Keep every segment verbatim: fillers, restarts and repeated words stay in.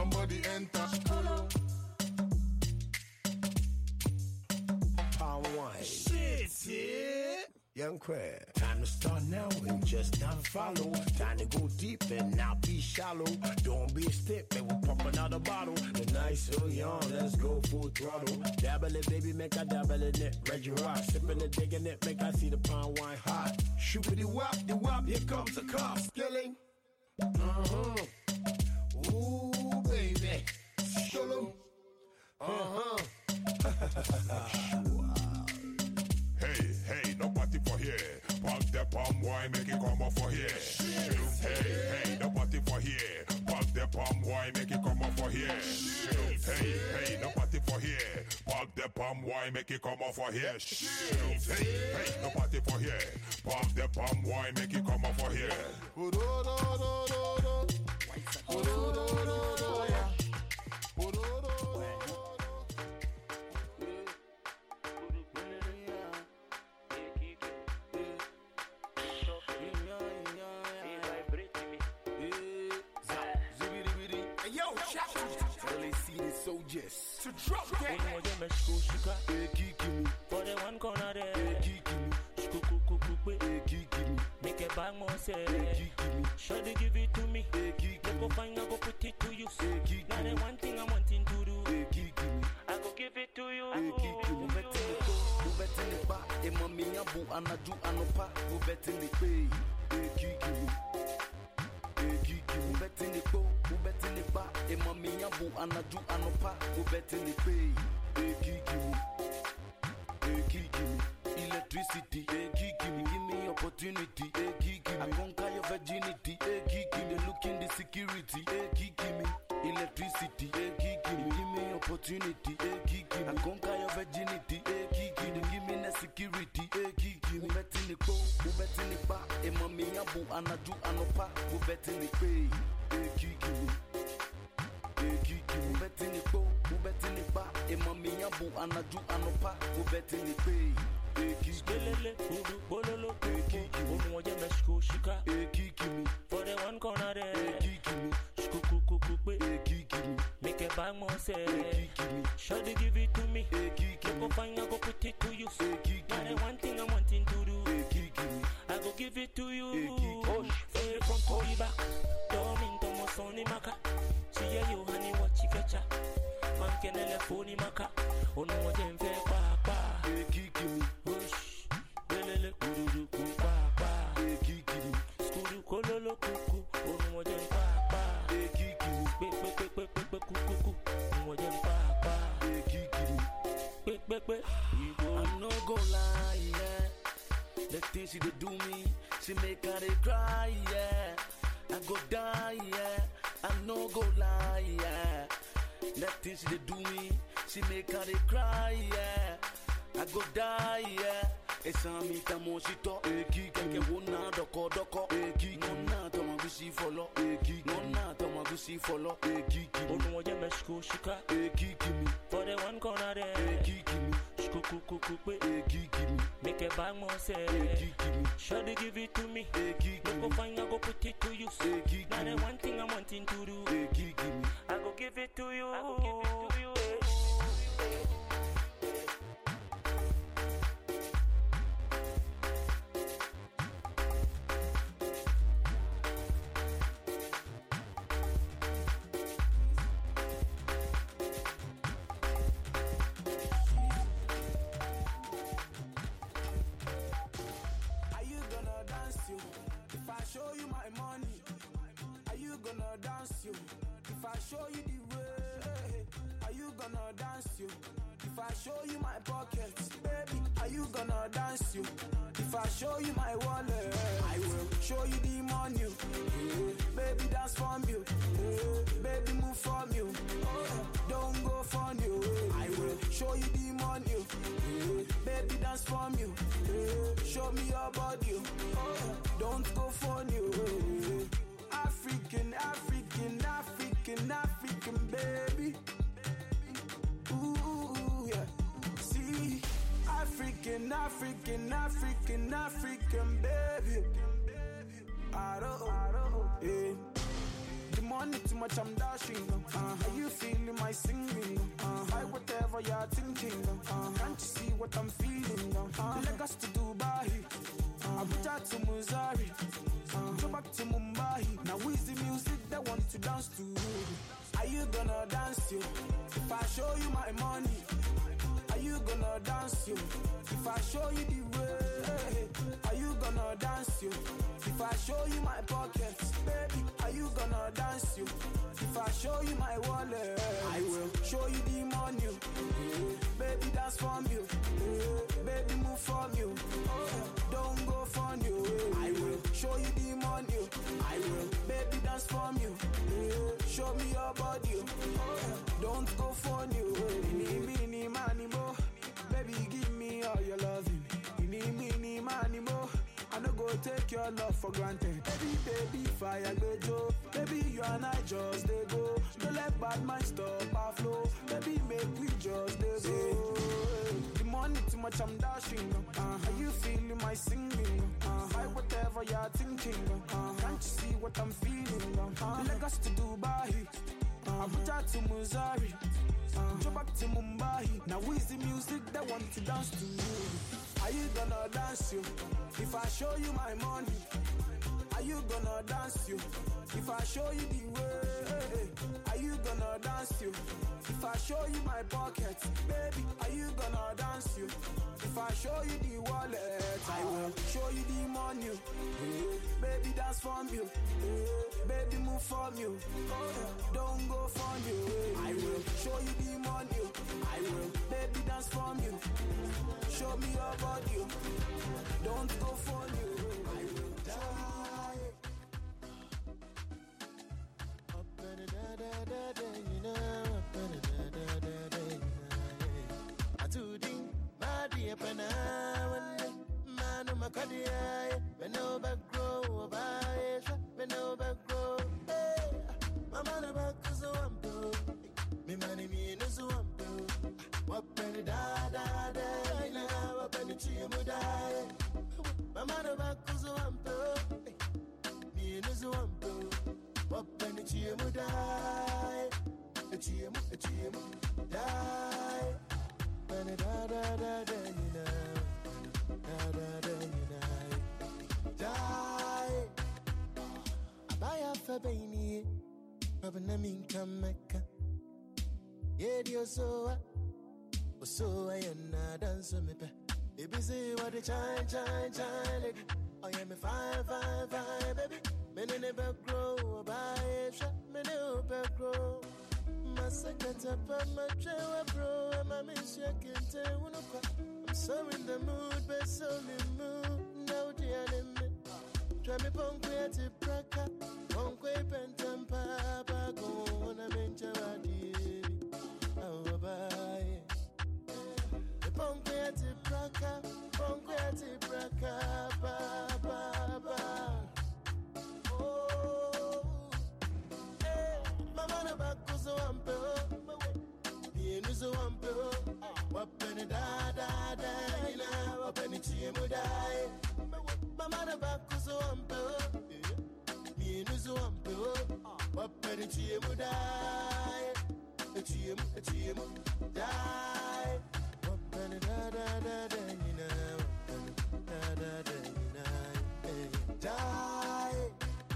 somebody enter. Palm wine. Shit, yeah. Young Crab. Time to start now and just not follow. Time to go deep and not be shallow. Don't be a stick, man, we're pumping out a bottle. The night so young, let's go full throttle. Dabble it, baby, make I dabble in it. Reggie Rock, sipping it, digging it, make I see the palm wine hot. Shoopity wop, the wop, here comes the cop. Skilling. Uh-huh. Ooh, baby. Show them. Uh-huh. Hey, hey, no party for here. Pop the palm wine, make it come up for here. Hey, hey, no party for here. Pop the palm wine, make it come up for here. Hey, hey, no party for here. Pop the palm wine, make it come up for here. Hey, hey, no party for here. Pop the palm wine, make it come up for here. Soldiers to drop that. For the one corner there, make a bang more say. Should they give it to me? Let go find, I go put it to you. Now the one thing I'm wanting to do, I go give it to you. E mami abu anaju anopa go bet in the pay. E give me, e give me electricity. E give me, give me opportunity. E give me, I conquer your virginity. E give me, look in the security. E give me electricity. E give me, give me opportunity. E give me, I conquer your virginity. E give me, give me the security. E give me, bet in the go, go bet in the bar. E mami abu anaju anopa go bet in the pay. E give me. Who bet in the go, who bet in the bar, a mommy abu anaju anopa, who bet in the pay. Belele, Udu, Bololo, Umoja Mexico, Shika, for the one corner there, Skukukuku, make a bang more say, should they give it to me? Go find, I go put it to you. Now the one thing I'm wanting to do, I go give it to you. From Tori back, Dormin Tomosoni Maka. Yeah, you honey, what you fetcha? Man can telephone maka. Oh no, what you fair papa. Kiki me, push. Belele kudu papa. Kiki me, skudu kololo kuku. Oh no, what you papa. Kiki me, be be be be be be kuku. Oh what you papa. Kiki me, be be be. I'm no go lie, yeah. The things she do me, she make her they cry, yeah. I go die, yeah. I no go lie, yeah. That thing she do me, she make her they cry, yeah. I go die, yeah. Esa mi tamo she talk, eki keke wona doko doko, eki nona tama gusi follow, eki nona tama gusi follow, eki kimi. Ono waje Mexico shika, eki kimi. For the one corner there, eki kimi. Skukukuku, eki kimi. Make a bang more say, eki kimi. Should they give it to me? Eki kimi. Go find, I go put it to you. Eki kimi. Now the one thing I'm wanting to do, eki kimi. I go give it to you. I go give it to you. If I show you the way, are you gonna dance you? If I show you my pockets, baby, are you gonna dance you? If I show you my wallet, I will show you the money. Yeah. Baby, dance from you. Yeah. Baby, move from you. Oh, don't go from you. Yeah. I will show you the money. Yeah. Baby, dance from you. Yeah. Show me your body. Oh, don't go from you. Yeah. African, African, African, African, baby. Ooh, yeah. See, African, African, African, African, baby. I don't, I don't, yeah. The money too much, I'm dashing. Uh, are you feeling my singing? Uh, buy whatever you're thinking. Uh, can't you see what I'm feeling? Uh, Lagos to Dubai, uh, Abuja to Missouri, uh, go back to Mumbai. Now who's the music that want to dance to? Are you gonna dance yo? If I show you my money, are you gonna dance yo? If I show you the way, are you gonna dance yo? If I show you my pockets, baby, are you gonna dance yo? If I show you my wallet, I will show you the money. Yeah. Baby, dance from you. Yeah. Baby, move from you. Oh, don't go from you. Yeah. I will show you the money. I will, baby, dance from you. Yeah. Show me your body. Oh, don't go from you. Mini, mini, money, mo. Baby, give me all your loving. Mini, mini, money, mo. I no go take your love for granted. Baby, baby, fire go Joe. Baby, you and I just they go. Don't let bad mind stop our flow. Baby, make we just they go. The money too much, I'm dashing. Uh, are you feeling my singing? Uh, buy whatever you're thinking. Uh, can't you see what I'm feeling? Uh, Lagos to Dubai, uh, Abuja to Missouri, uh, go back to Mumbai. Now who is the music that want to dance to you? Are you gonna dance you? If I show you my money, are you gonna dance you? If I show you the way, are you gonna dance you? If I show you my pockets, baby, are you gonna dance you? If I show you the wallet, I will show you the money. Yeah. Baby, dance from you. Yeah. Baby, move from you. Oh, don't go from you. Yeah. I will show you the money. I will, baby, dance from you. Show me your body. Don't go from you. I will die. Up and da da da da, you know. Up and da da da da, you know. I do ding, my dear Pana. Man, I'm a cardiac. Me no back grow, bye. Me no back grow. Hey, my man back is a wampo. Me money me no so wampo. Up and da da da, you know. Up and chimu die. My man back is a wampo. Me no so wampo. Up and chimu die. Chimu, chimu die. And da da da da, you know. Da da da, you know. Die. Abaya fa baini. Abana min kameka. Yeah, dear so. So I am not dancing me. Baby, say what the chine, chine, chine, lady. I am a fine, fine, fine, baby. Men never grow, buy a shot, men never grow. My second up on my trail, bro, and my miss you can't tell. I'm so in the mood, but so in the mood. No, dear, me. Try me punk creative praka. Punk way pentam papa, go on a bench of a dear. Oh, bye. Punk creative praka, punk creative praka, ba, ba, ba. Oh, hey, mama na bakuzo ampe, yenu zo ampe, wapeni da da da, ina wapeni chimu dai. Mama na bakuzo ampe, yenu zo ampe, wapeni chimu dai, chimu chimu dai. Wapeni da da da da, ina wapeni da da da, ina dai.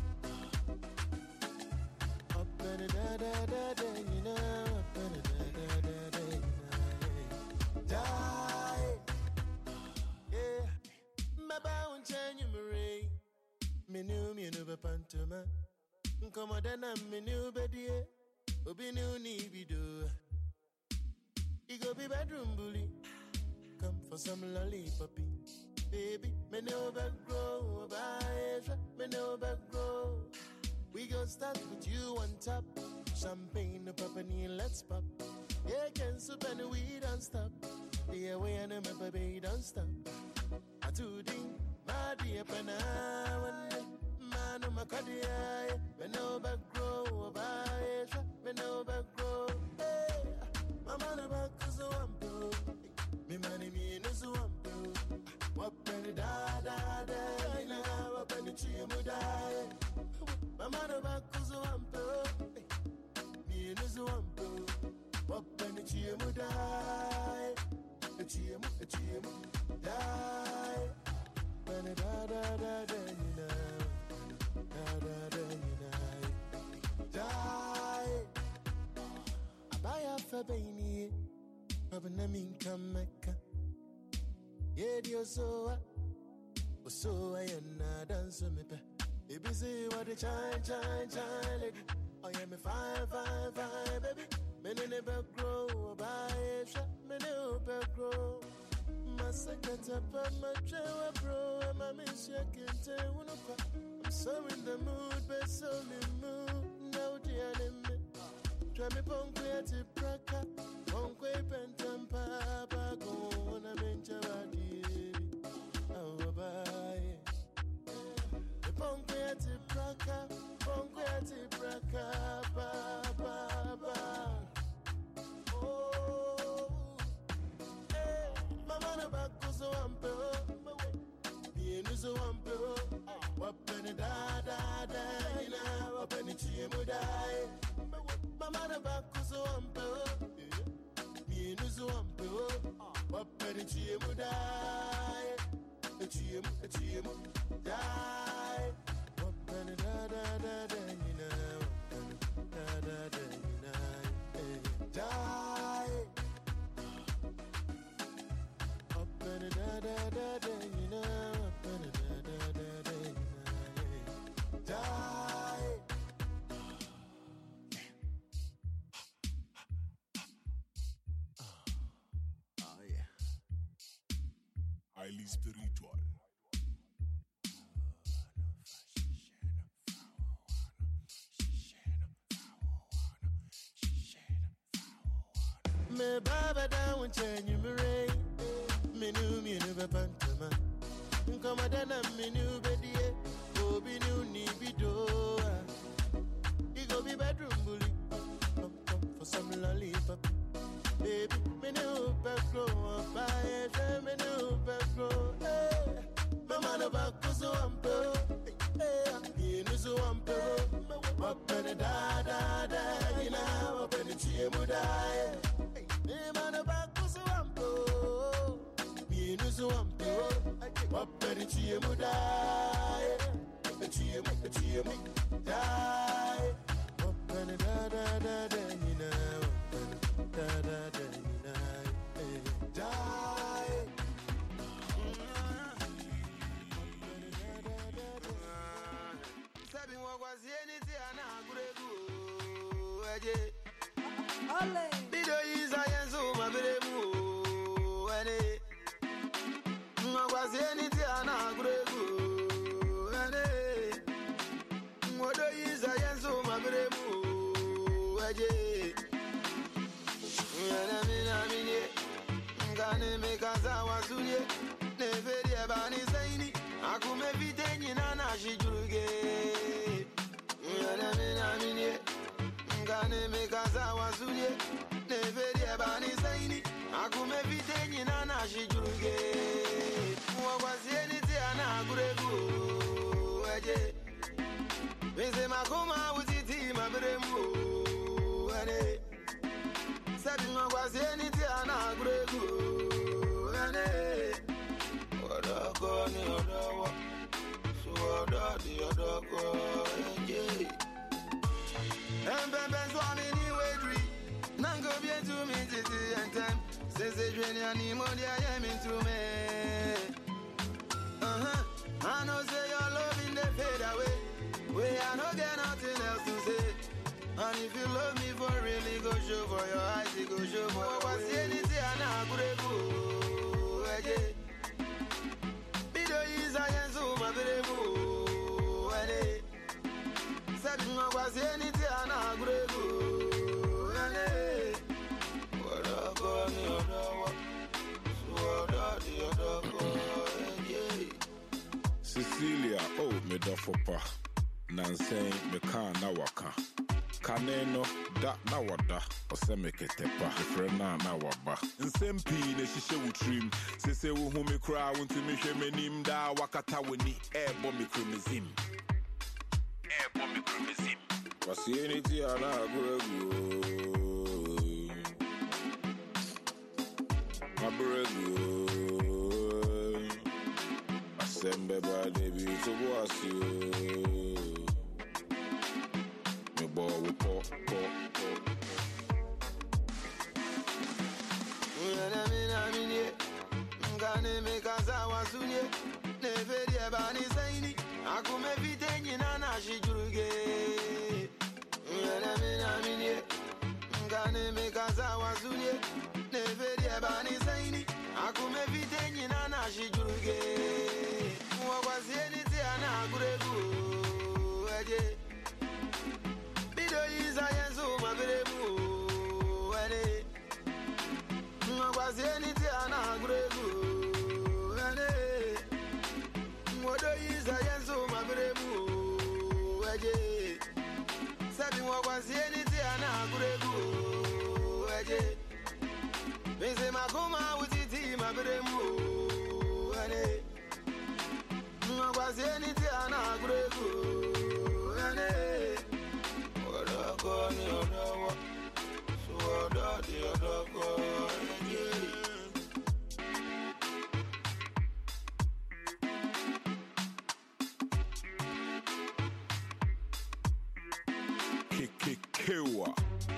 Da da da da da, you know. Da da da da, you know. Die. Yeah. My bound change me. Me new me new pantoma. Come on, then I'm me new bedi. Obi new ni bido. It go be bedroom bully. Come for some lollipoppy. Baby, me new back grow. Bye, me new back grow. We gon' start with you on top. Champagne, the pepperoni, let's pop. Yeah, can soup and we don't stop. The way I know my baby don't stop. I do ding, my dear Pana. Man, I'm a cardiac. Me no back grow, bye. Me no back grow. Hey, my man back is a wampo. Me money me no so wampo. Wapeni da da da, ina wapeni chimu die. My man back is a wampo. so ampo. What penny chiemu die? A chiemu, a chiemu die. Penny da da da da you know. Da da da you know. Die. Abaya fabini. Abanamin kameka. Yeah, dear so. So I am not dancing me. Baby, say what the chine, chine, chine, lady. I am a fine, fine, fine, baby. Many never grow, buy a shot, many never grow. My second up on my trail, bro. And my miss, I can't tell. I'm so in the mood, but so in the mood. No, dear, me. Try me, punk, creative, praka. Punk, pentam, papa, go on a bench of a dear. Oh, bye. The Ponquetti Praca, Ponquetti Praca, ba, ba, ba. Oh, hey, Mama Bacuzo Ampo, Pianuzo Ampo, Wapeni da da da, you know, Wapeni Chiemudai, Mama Bacuzo Ampo, Pianuzo Ampo, Wapeni Chiemudai. A chim, a chim, die. What penny da da da da, you know. Da da da, you know. Die. What penny da da da da, you know. What penny da da da da, you know. Die. Oh yeah. Highly spiritual. Me baba down when change me rain. Me new me never pantama. Come on, me new bedi. Go be new ni bido. You go be bedroom bully. Come come for some lollipop. Baby, me new back grow. Buy it, me new back grow. Hey, mama no back so ampo. Hey, me no so ampo. Up and da da da, you know, up and chiemu die. Hey, man back so ampo. Me no so ampo. Up and chiemu die. Chiemu, chiemu die. Up and da da da da, you know. Da da da, you know, die. Sabi mo kwa sieni ti ana guregu eje. Ole. Bido yiza yenzu mabiremu ene. Mo kwa sieni ti ana guregu ene. Modo yiza yenzu mabiremu eje. Yana mina mine, ngane mekaza wasunye, neveri ebani zaini, akume vitenyi na nashijuge. Yana mina mine, ngane mekaza wasunye, neveri ebani zaini, akume vitenyi na nashijuge. Mwagwazieni ti anaguregu eje, Mese makuma uziti mabiremu ene. Sabi mwagwazi eniti anaguregu ene. Odoko ni odowo, su ododi odoko enje. Empempe swami ni wedri, nango bietu mi titi entem. Sese jweni animodi ayemi to me. Uh-huh, I know say your loving they fade away. We I no get nothing else to say. And if you love me for really, go show for your eyes, you go show for your eyes. What's anything I know, good eje. Bido yiza yenzu mabiremu ene. Sabi what's anything I know, good ene. Odoko ni odowo, su ododi odoko enje. Cecilia, oh, me dofopa. Nansei, me ka na waka. Kaneno, da na wada. Ose me ketepa, frena na waba. Nsempi ne shishe utrim. Sese uhu me kra, unti me she menim da wakata weni. Ebo me krumizim. Ebo me krumizim. Facility and I go. My brother. Sembe ba debi to was you. Me boy we pop pop pop. Una mina mini, ngane me kaza wasunye. Never ever ni saini, akume vitenyi na na shijuruge. Una mina mini, ngane me kaza wasunye. Never ever ni saini, akume vitenyi na na shijuruge. Mwagwazieni tiana guregu aje bido yiza yenzu mabiremu ane mwagwazieni tiana guregu ane mwodo yiza yenzu mabiremu aje sabi mwagwazieni tiana guregu aje Mese makuma utiti mabiremu ane Mwagwazieni tiana guregu ane Odoko ni odowo Suodo di odoko Kikekewa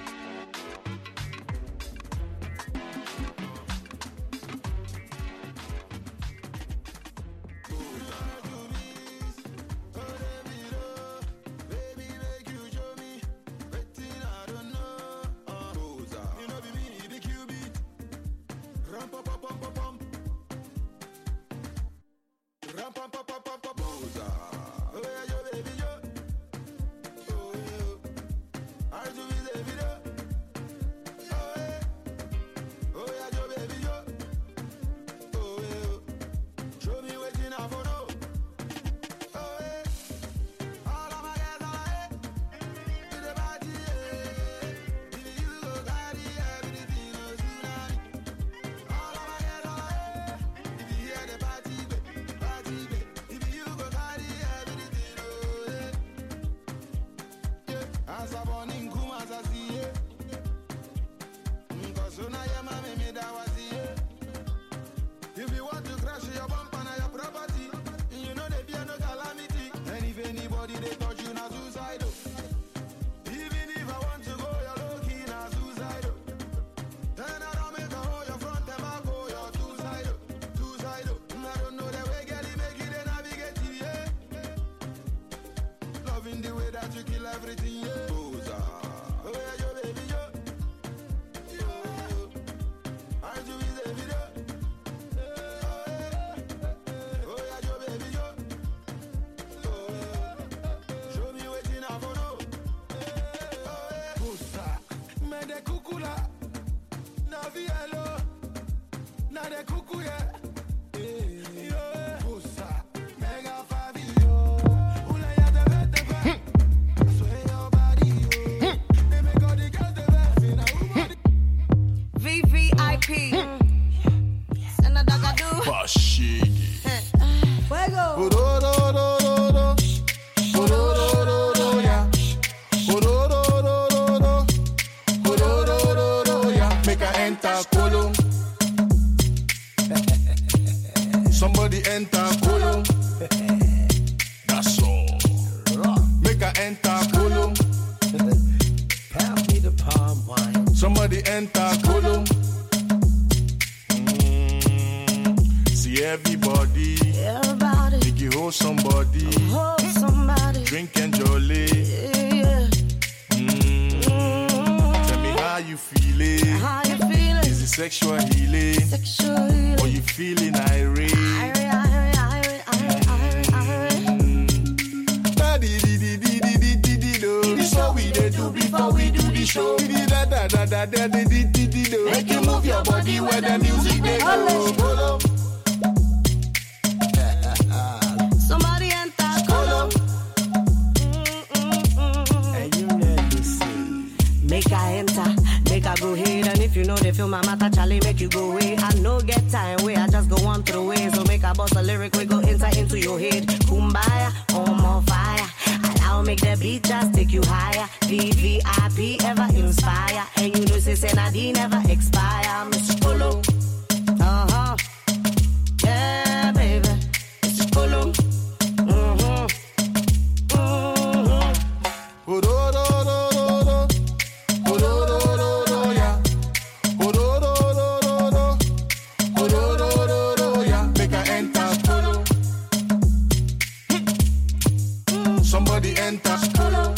If you want to crash your bumper and your property, you know they fear no calamity. And if anybody they touch you, not suicidal. Even if I want to go, you're low key, not suicidal. Turn around, make a hole, your front and back, oh, you're suicidal, suicidal. I don't know the way, get it, make it, and navigate it, yeah. Loving the way that you kill everything, yeah. Booza. Oh, yeah, yo, baby, yo. Yo, aren't you with the video? V V I P. And a dog I do. Bashigi. Fuego. Make a enter Kolo. Somebody enter Kolo. That's all. Make a enter Kolo. Pass me the palm wine. Somebody enter Kolo. Mm, see everybody. Everybody. Make you hold somebody. Hold somebody. Drink and jolly. Yeah. Mm, Mm. tell me how you feeling. How you feeling? Is it sexual healing? Sexual healing. Or you feeling irate? Irate, irate, irate, irate, irate, irate. Da di di di di di di di di do. This what we dey do before we do the show. Di da da da da da di di di di do. Make you move your body where the music dey go. Kolo. Somebody enter Kolo. And you never see. Make I enter, make I go ahead. And if you know they feel my matter, Charlie, make you go away. I no get time, where I just go on through way. So make I bust a lyric, we go enter into your head. Kumbaya, on more fire. Allow I'll make the beat just take you higher. V V I P ever inspire. And you know, say, say, Nadine never expire. Mister Polo. Uh huh. Yeah, baby. Mister Polo. Mm-hmm. Mm-hmm. Oh-do-do-do-do-do. Oh-do-do-do-do, yeah. Oh-do-do-do-do-do. Oh-do-do-do-do, yeah. Make her enter Polo. Somebody enter Polo.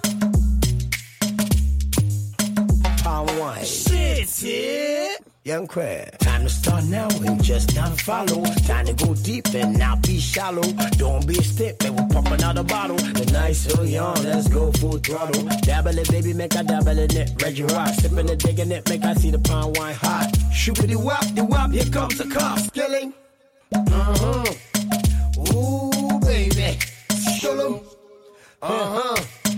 Palm wine. Shit, yeah. Young Crab. Time to start now and just not follow. Time to go deep and not be shallow. Don't be a stick, man, we pop another bottle. The night so young, let's go full throttle. Dabble it, baby, make I dabble in it. Reggie Rock, sipping it, digging it, make I see the palm wine hot. Shoopity wop, the wop, here comes the cop. Skilling. Uh-huh. Ooh, baby. Shalom. Uh-huh.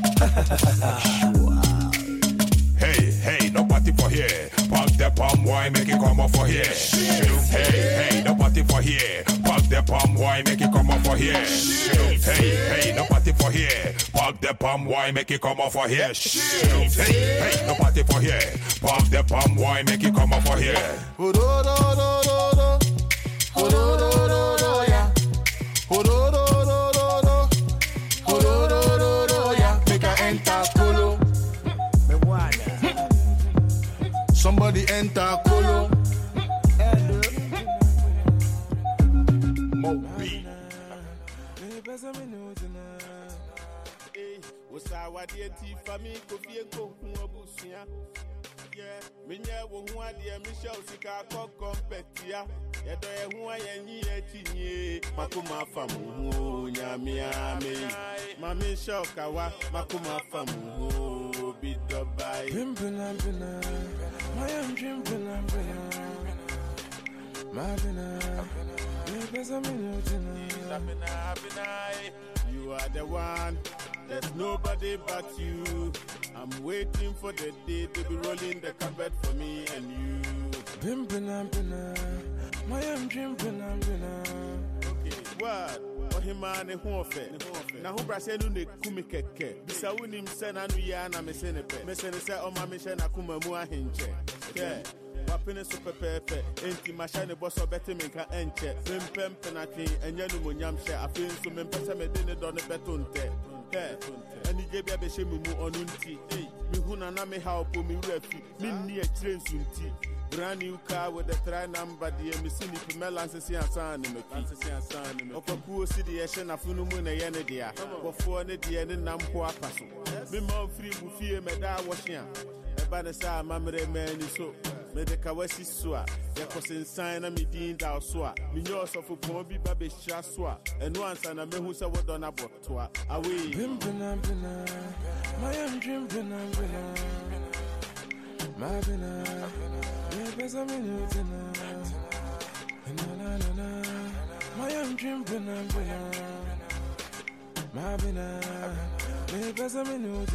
Hey, hey, no party for here. Park the palm wine, make it come up for here. Hey, hey, no party for here. Park the palm wine, make it come up for here. Hey, hey, no party for here. Park the palm wine, make it come up for here. Hey, hey, no party for here. Park the palm wine, make it come up for here. Oh-do-do-do-do-do. Oh-do-do-do-do, yeah. Oh-do-do-do-do-do. Oh-do-do-do-do, yeah. Make her enter Polo. Somebody enter Polo. Moby. Usawa dear tea for me, coffee and coke, Busia. Yeah, Minya won't want dear Michelle Sika Competia. Yet I who I am yet, Makuma Famu, Yamiami, Mammy Shokawa, Makuma Famu, be the by Pimpin' my own dream, you are the one, there's nobody but you. I'm waiting for the day to be rolling the carpet for me and you. Pimpin' my own dream, okay, what? Ohimane Hofe. Now, who Brasenu ne Kumike? Bisawunim Senanuyana Messenepe. Messenese or Mamishan Akuma Mua Hinche. Yeah. Wapene super pepe, enti mashane bosso better make her enche. Pimpem penati, and Yanumunyam share a film to Mempesa Medina Donne Betunte. And he gave a beshimu on unti. Me huna name how for me refi, min near train sunti. Brand new car with a try number, dear Missini Pamela and San in the Kansan. Okaku City, a Shana Funumun, a Yanadia, or four and the end and Nampoa Passo. Mimo free Buffy, Meda Washia. A banasa, Mamre man is so. Medekawesi Swa, Yakosin sign a meeting thou swa. Minos of a Pombi Baby Shaswa, and once and a Mehusa was done about twa. Away, Pimpina, my own dream, my bina, there's a minute, my own dream, my bina, there's a minute,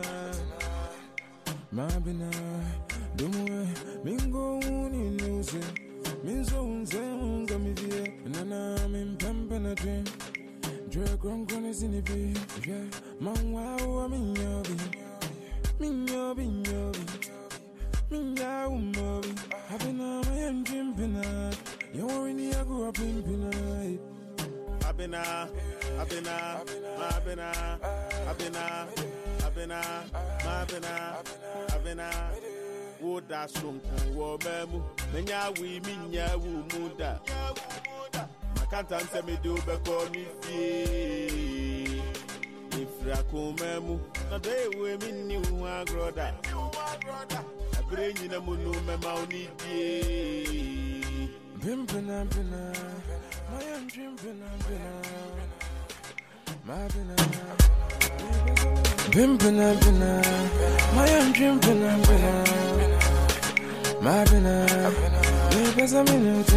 my bina. Dumwe mingo uni nuse minzo unze unga mivie nana mimpempe na dream dre kronkone sinipi yeah manwa uwa minyobi minyobi minyobi minya umobi Abina my dream pina you already I grew up in pina Abina Abina Abina Abina Abina Abina Abina wo da sonko wo memu menya wi minya wu muda makanta nse me do be ko mi fie ifra ko memu na dey we minni wu agroda abre nyina mu no mema oni die pimpina pina my own dream pina pina my pina Pimpina, pina, my own dream, pina, pina, my pina, there's a minute,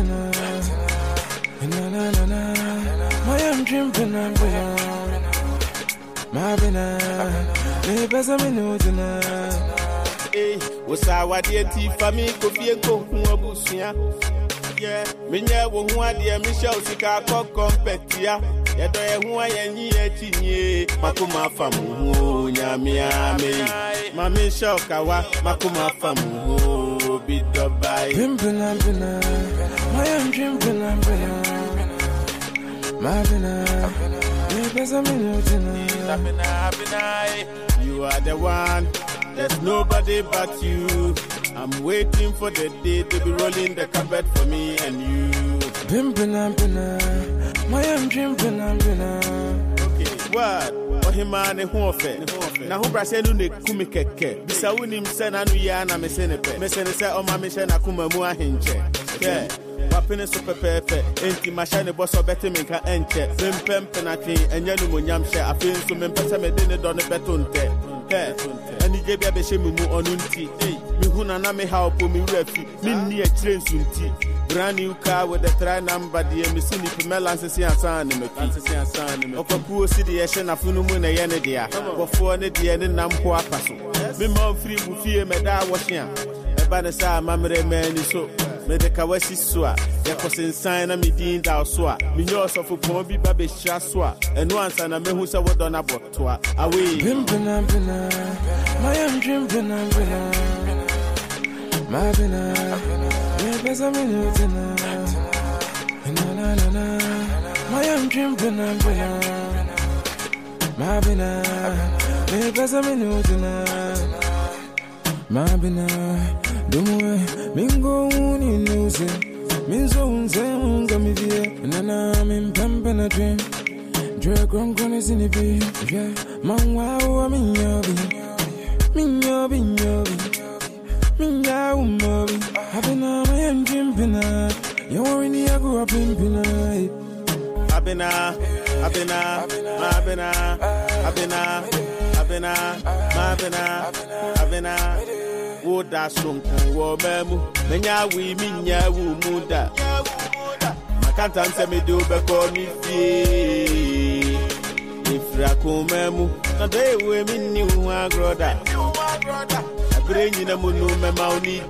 na na na na, my own dream, pina, pina, my pina, there's a minute, na. Hey, what's our dear tea for me? Coffee and coke, Busia. Yeah, Minya Wua, dear Michelle Sika, Competia, yet I who I am here to Makuma Famu, Yamiami, Mammy Shokawa, Makuma Famu, be the by Pimpin' my own dream, you are the one, there's nobody but you. I'm waiting for the day to be rolling the carpet for me and you. Pimpin' my own dream, okay, what? Oh, him man, a hofe. Now, who brasenu ne kumikeke? Bisa unim sena nu ya na mesenepe. Mesenese o ma mission akuma mu ahinche. Yeah. Wapene so pepepe. Enti mashane boso bete minka enche. Pimpem penati enye nu monyam she. Afin so mempese me dene do ne betonte. Yeah. Ani je bia be she mu onunti. Mi huna na me help me refi. Mi ni e train sunti. Brand new car with the try number, dear Miss Pamela and Cecilia San and McKinsey. Okapu City, Yashan, Afunumu, and Yanadia. Before the dear and Nampoa Passo. Me mom free with fear, Meda washing. A banasa, Mamre man is so. Medekawasi Swa, Yakosin sign and me deemed our swa. Minos of Pombi Baby Shaswa, and once and a man who saw what on about to away. Pimpin' my own dream, my bina, there's a minute in my own dream, my bina, there's a minute in my bina, Dumu, Mingo, Nuse, Minzo, Zamgamivia, and I'm in Pampana dream. Dragon is in the bee, yeah, Man, wow, I'm in your bee, Minyobi, Yobi. Minga umobi, Abena, my own dream pina. You already grew up in pina. Abena, Abena, Abena, Abena, Abena, Abena, Abena. Would that song, Wobemu, Menya, we mean Yawu Muda. can't answer me do before me fee. If Rakumemu, no day women knew my brother. I bring in a munu, my mounty.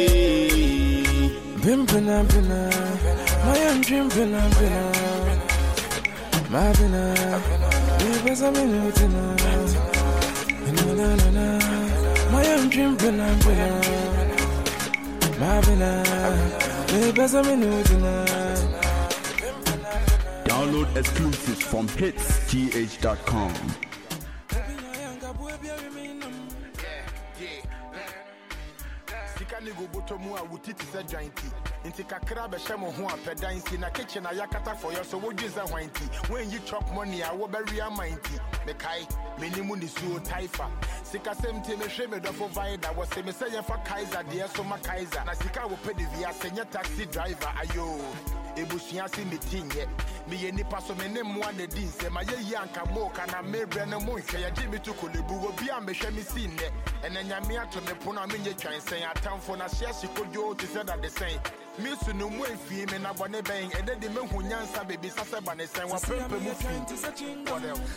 Pimpina, pina, my own dream, pina, pina, my pina, it was a minute, na na na, my own dream, pina, pina, my pina, it was a minute. Download exclusives from hits g h dot com. Go bottom more with it is a gianty. Into Kakra Beshamo Hua Pedansi in a kitchen Ayakata for you, so what is a whitey? When you chop money, I will bury a mighty. Mekai, minimum is so taifa. Sika same team, a shame of Vida was a messiah for Kaiser, dear Soma Kaiser. Nasika will pay the via senior taxi driver. Ayo, Ebusiasi meeting yet. Me any person, my name one the dean, say my young Kamoka and I may brand a monkey. Jimmy to Kulibu will be a machine seen it. And then Yamia to the Puna Minja and say, I town for Nasia, she could go to say that the same. Miss no more fee, and I want a bang, and then the men who Yansa baby Sasaban is saying, what's purple moving? What else?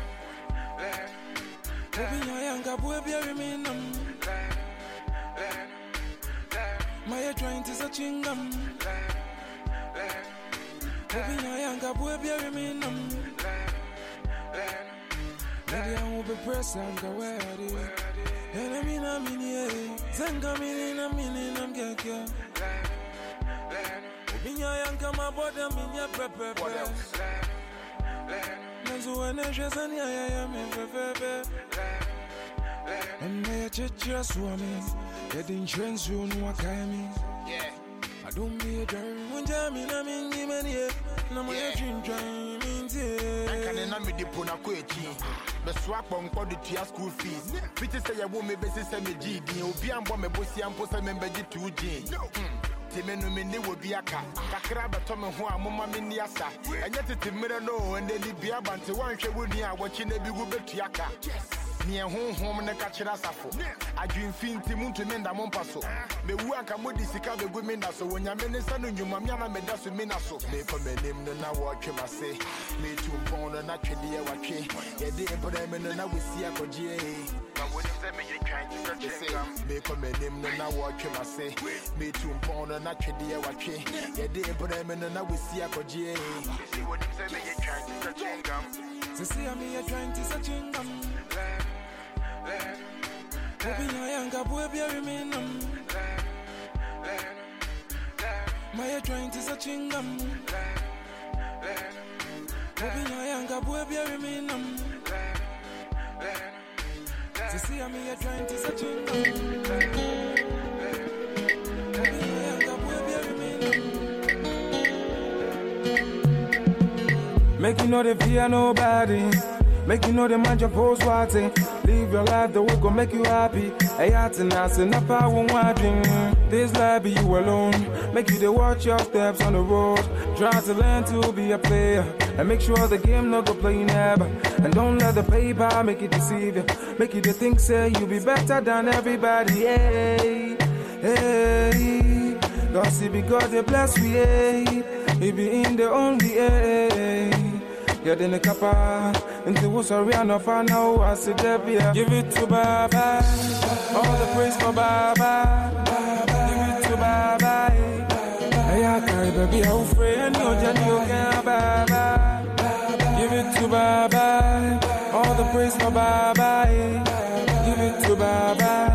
My trying to such ingam. Open your young up, we'll be a minimum. Maybe I will be present, go where it is. And I mean, I mean, yeah. Zanga meaning, I mean, I'm getting. Open your young come about them in your pepper. What else? When I just and I am in Pepper. And I just swimming, getting trends, you know what I mean. Yeah. I don't be a dream when Jamie, I mean, even here. No more dream, dream, I can't name the Punaqueti. The swap on the tier school fees. Peter say a woman basis send me G D. Obian bomb a bossy and post a member two G. Timenu Mini will be a cat. Kakraba Tom and Hua, Mamma Miniasa. And yet it's a mirror no, and then the Biaban to one show with me watching a big Tiaka. Near home, home and a catcher asafo. I dream fin Timun to mend a mompaso. Me work a moody sika the women so when your minister and your mamma made us with Minaso. Me for me name the now watch him I say. Me two pound and na twede wa twe. Ye de brem no na wesi akoje. Na woni se me ye twan ti se chingam. Me ko menim no na wo twe mase. Me tumpon no na twede wa twe. Ye de brem no na wesi akoje. Se woni se me ye twan ti se chingam. Se see me ye twan ti se chingam. Obi ya yanga boy be remainum. My ye twan ti se chingam. Obi ya yanga boy be remainum. To see me a trying to search him. Make you know they fear nobody. Make you know the man your post watching. Live your life, the work will make you happy. Hey, I tonight, and up I won't watching. This life be you alone. Make you to watch your steps on the road. Try to learn to be a player. And make sure the game not go play never. And don't let the paper make it deceive you. Make you to think, say, you be better than everybody. Hey, hey. God see because they bless we, hey. He be in the only, hey. You're in the kappa. Into what's a real no fan now. I said, give it to Baba. All the praise for Baba. Give it to Baba. Hey, I can't baby, I'm free. And you're Johnny, you can't Baba. Give it to Baba. All the praise for Baba. Give it to Baba.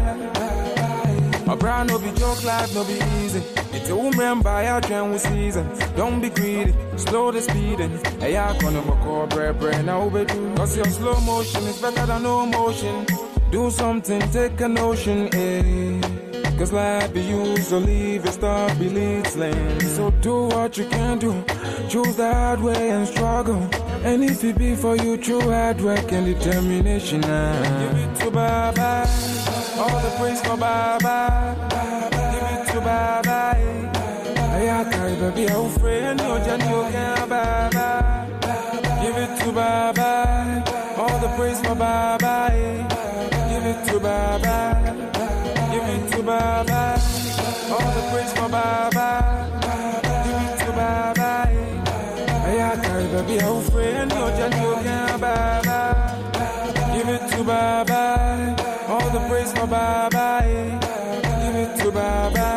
My brand no be joke, life no be easy. It's a woman by our train with season. Don't be greedy, slow the speeding. Hey, I gonna make all bread, bread now, baby. Cause your slow motion is better than no motion. Do something, take a notion, eh. Cause life be used to leave it, stop, be leads lane. So do what you can do. Choose the hard way and struggle. And if it be for you, true hard work and determination. Ah. Give it to Baba. All the praise for Baba. Give it to Baba. Hey, I can't baby, I'm free. And you're Johnny, you can't Baba. Give it to Baba. All the praise for Baba. Give it to Baba. Give it to Baba. All the praise for Baba. Give it to Baba. Hey, I can't baby, I'm free. And you're Johnny, you can't Baba. Give it to Baba. All the praise for Baba. Give it to Baba.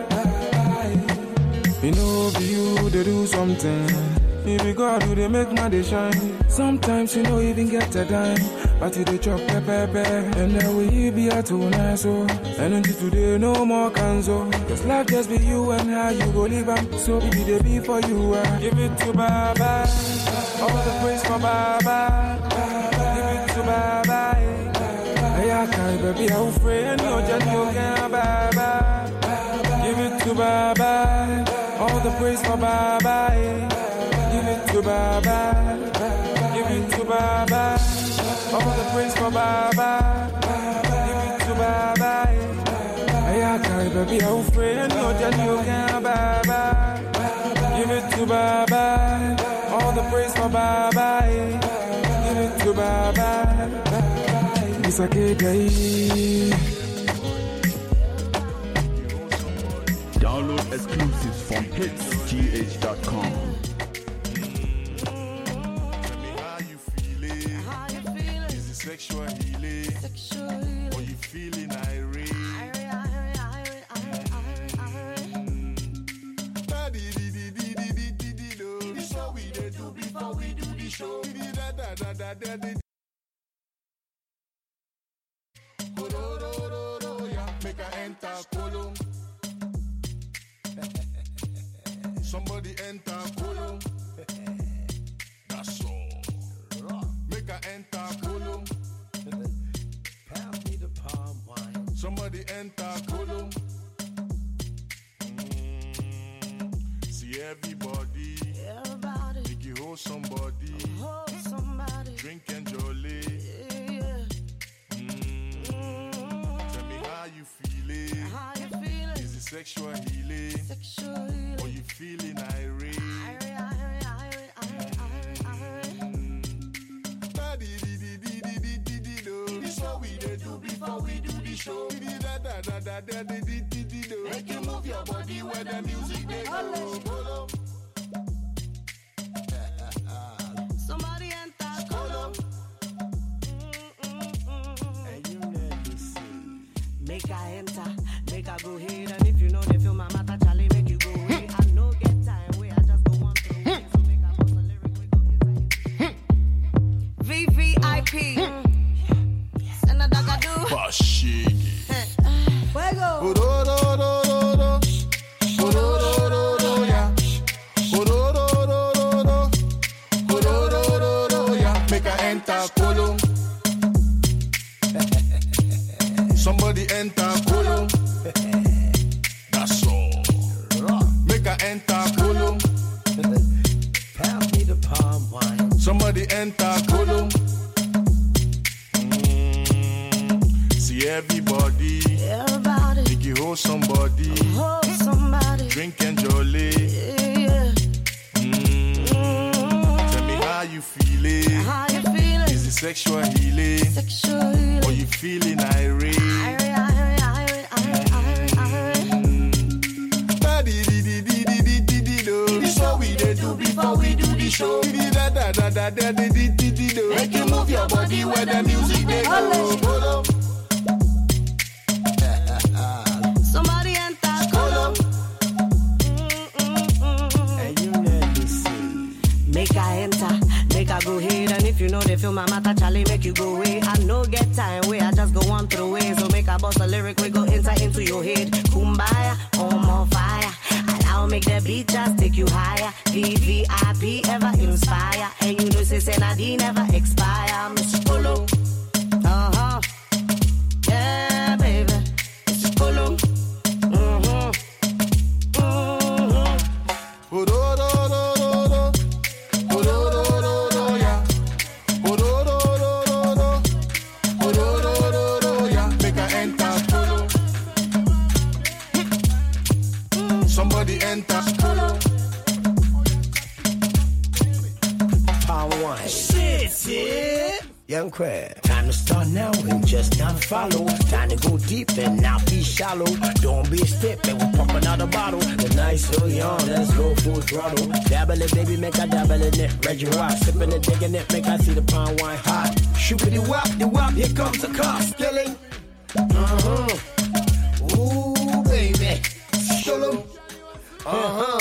You know, be you, they do something. If you God, do they make my day shine? Sometimes you know, even get a dime. But you they chop pepper, pepper. And then we be a too nice, so. And until today, no more cancel. Cause life just be you and how you go live am. So baby, they be for you. Uh. Give it to Baba. All the praise for Baba. Give it to Baba. Hey, I can't baby, I'm free. And you're Johnny, you can't Baba. Give it to Baba. All the praise for Baba. Give it to Baba. Give it to Baba. All the praise for Baba. Give it to Baba. Hey, I can't baby, I'm free. And you're Johnny, you can't Baba. Give it to Baba. All the praise for Baba. Give it to Baba. It's a good day. Download exclusives from hits g h dot com. Tell me how you feeling. How you feeling? Is it sexual healing? Sexual healing. Or you feeling irate? Irate, irate, irate, irate, irate. This is what we dey do before we do the show. Make a enter column. Somebody enter column. That's all. Make a enter column. Pass me the palm wine. Somebody enter column. Mm. See everybody. Everybody. Make you hold somebody. Hold somebody. Drink and jolly. Yeah. Mm. Tell me how you feeling. How you feeling? Is it sexual healing? Sexual healing. Or you feeling irate? Irate, irate, irate, irate, irate, irate. This what we dey do before we do the show. Make you move your body where the music they go. Somebody enter Make I enter, make I go ahead. And if you know they feel my matter, Charlie, make you go away. I no get time, where I just go on through. So make I post a lyric, we go inside. V V I P. Send a dagger do. Bashigi. Fuego. Orororororo. Orororororo, yeah. Orororororo. Orororororo, yeah. Make I enter Kolo. Somebody enter Kolo. That's all. Make I enter Kolo. Pass me the palm wine. Somebody enter Kolo. Mm, see everybody. Everybody. Make you hold somebody. Hold somebody. Drink and jolly. Yeah. Mm, tell me how you feeling. How you feeling? Is it sexual healing? Sexual healing. Or you feeling irate? Irate, irate, irate, irate, irate, irate. This what we dey do before we do the show. Da da da da da da da da. Make you move your body where the music they go. Somebody enter Kolo. And you let me see. Make I enter, make I go ahead. And if you know they feel my matter, Charlie, make you go away. I no get time, where I just go on through way. So make I bust a lyric, we go enter into your head. Kumbaya, on more fire. And I'll make the beat just take you higher. V V I P ever inspire. And you know, say, say, Nadine never expire. Mister Kolo. Uh-huh. Yeah, baby. Mister Kolo. Mm-hmm. Mm-hmm. Orororororo. Orororororo, yeah. Orororororo. Orororororo, yeah. Make I enter Kolo. Somebody enter Kolo. Palm wine. Shit, shit. Young Crab. Time to start now and just not follow. Time to go deep and not be shallow. Don't be a step and we'll pop another bottle. The night so young, let's go full throttle. Dabble it, baby, make I dabble in it. Reggie Rock, sipping it, digging it, make I see the palm wine hot. Shoopity wop, the wop, here comes the car. Skilling. Uh-huh. Ooh, baby. Shalom. Uh-huh.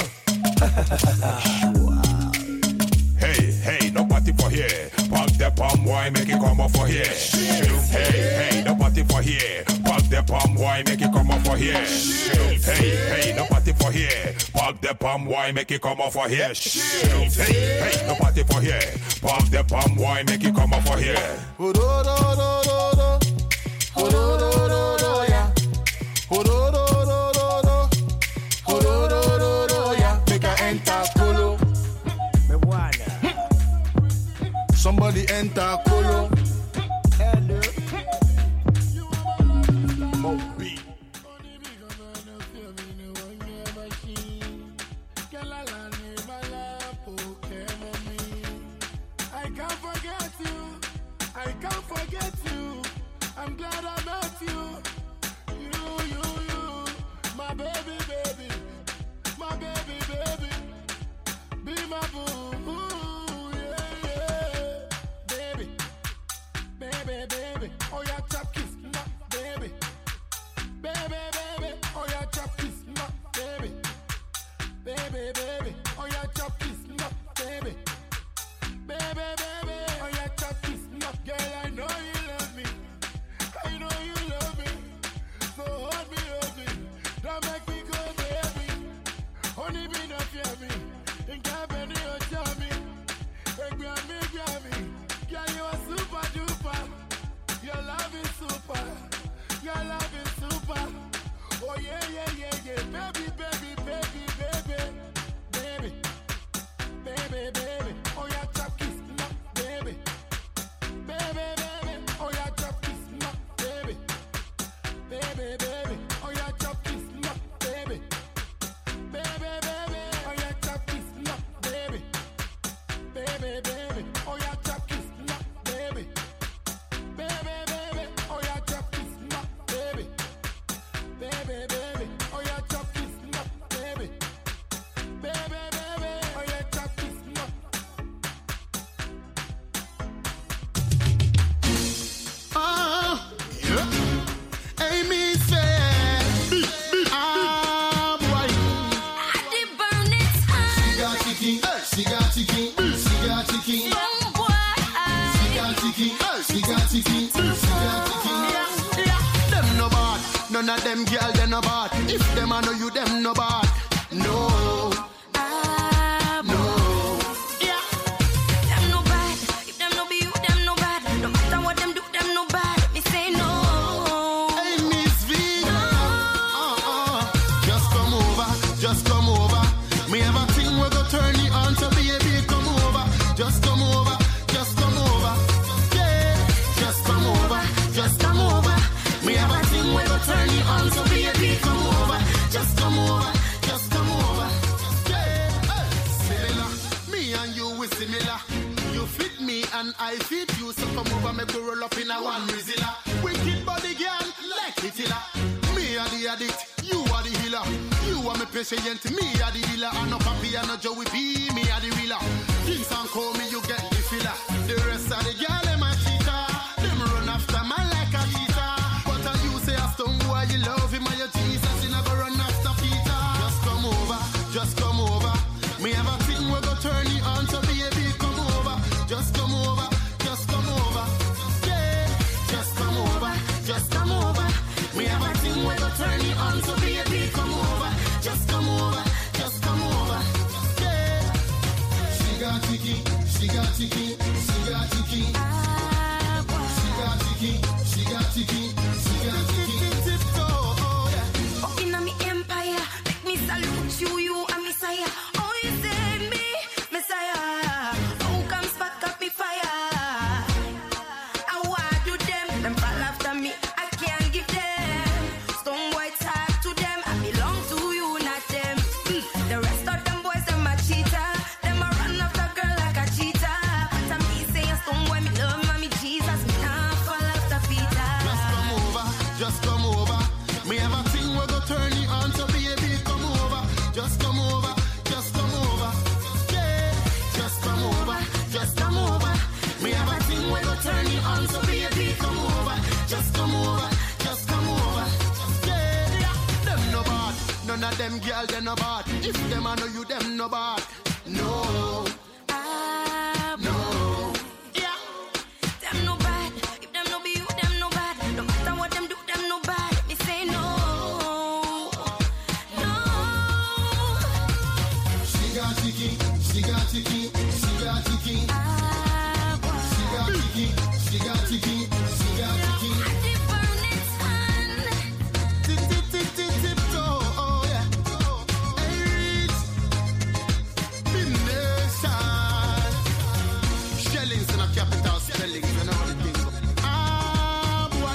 Hey, hey, no party for here. Pop the palm wine, make it come up for here. Hey, hey, no party for here. Pop the palm wine, make it come up for here. Hey, hey, no party for here. Pop the palm wine, make it come up for here. Hey, hey, no party for here. Pop the palm wine, make it come up for here. Orororororo. Orororororo, yeah. Orororororo. Orororororo, yeah. Make I enter Kolo. Somebody enter Kolo. Hello. Moby. I can't forget you. I can't forget you. I'm glad I met you. You, you, you. My baby, baby. My baby, baby. Be my boo. Baby, baby, oh yeah, chop kiss, no, baby. Baby, baby, oh yeah, chop kiss, no, baby. Baby, baby, oh yeah, chop kiss, no, baby. Baby, baby, oh yeah, chop kiss, no. Girl, I know you love me. I know you love me. So hold me, hold me. Don't make me go, baby. Only me not fear me. In company, oh, tell me. Hey, grab me, grab me. Girl, you are super duper. Your love is super. Your love is super. Oh yeah, yeah, yeah, yeah. Baby, baby, baby, baby. Baby. Baby, baby. Oh yeah, chop kiss, no, baby. Baby, baby. Oh yeah, chop kiss, no, baby. Baby, baby. Oh yeah, chop kiss, no, baby. Baby, baby. Oh yeah, chop kiss, no, baby. Baby, baby. Oh yeah, chop kiss, no, baby. Baby, baby, oh yeah, chop kiss, no, baby. Baby, baby, oh yeah, chop kiss, no, baby. Baby, baby, oh yeah, chop kiss, no. of them girl they no bad. If them I know you, them no bad. No. Ah, no. Yeah. Them no bad. If them no be you, them no bad. No matter what them do, them no bad. Me say no. Hey, Miss V. No. Uh-uh. Just come over. Just come over. Me have a thing we go turn it on, so baby come over. Just come over. Just come over. Yeah. Just come over. Just come over. Me have a thing we go turn it on, so baby come over. Just come over. Just come over. Yeah. Hey. Similar. Me and you we similar. You fit me and I fit you, so come over, make we roll up in a one Rizilla. Wicked body girl, like Hitler. Me are the addict, you are the healer. You are my patient, me are the healer. I no papi, I no Joey B, me are the wheeler. Kings and call me, you get the filler. The rest of the girl, them a cheater. Them run after man like a cheater. But I you say a stone boy, you love him and your Jesus, you never run after Peter. Just come over, just come over. Me have a thing, we go turn it on, so baby come over. Just come over, just come over. Yeah, just come over, just come over. Me have a thing, we go turn it on, so baby come over. Just come over, just come over. Yeah. She got chicky, she got chicky, she got chicky. She got chicky, she got chicky, she got chicky. Tiptoe, oh yeah. Oh, in me empire, make me salute you, you a messiah. Oh, you save me, messiah. Oh, come spark up me fire. I want do them, them fall after me. I can't give them. Stone white talk to them. I belong to you, not them. Mm. The rest of them boys, them a cheater. Them a run after girl like a cheater. But I'm me saying stone boy, me love mommy Jesus. Me not fall after Peter. Just come over, just come over. Me have a thing, we go turn it on, so baby come over. Just come over, just come over. Yeah, just come over, just come over. Me have a thing, we go turn it on, so baby come over. Just come over, just come over. Yeah, them no bad. None of them girl, they no bad. If them I know you, them no bad. No. Ah, No. Yeah. them no bad. If them no be you, them no bad. No matter what them do, them no bad. Me say no. No. She got chicky, she got chicky, she got chicky. Ah, She got chicky, she got chicky, she got chicky. the burning sun. Tip, tip, tip, tip, tiptoe, oh yeah. Hey, reach. Big nation. Shellings in a capital spellings and all the things. Ah, boy.